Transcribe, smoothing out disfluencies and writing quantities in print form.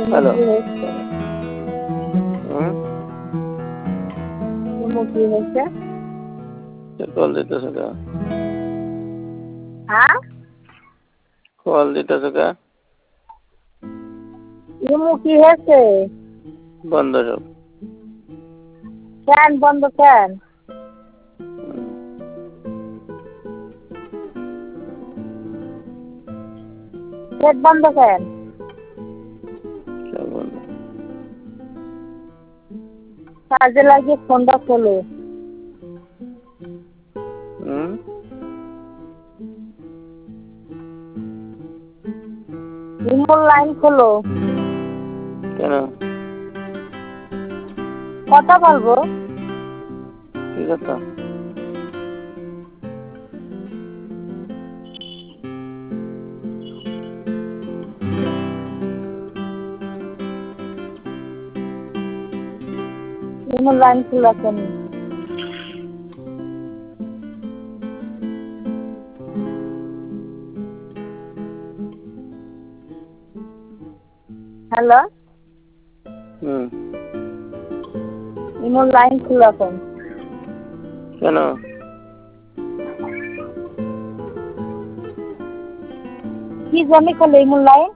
Hello. কি হয়েছে? কি হয়েছে? কল দিতেছে কে? হ্যাঁ, কল দিতেছে কে? ইমু কি হয়েছে? বন্ধ সব। ফ্যান বন্ধ কেন? গেট বন্ধ কেন? সব বন্ধ। চার্জে লাগিয়ে ফোনটা খোলো। ইমুর লাইন খোলো। কেন? কথা বলবো। কি কথা? ইমুর লাইন খোলা কেন? হ্যালো, ইমুর লাইন খোলা কেন? কেন? কি জমি খোলে ইমুর লাইন?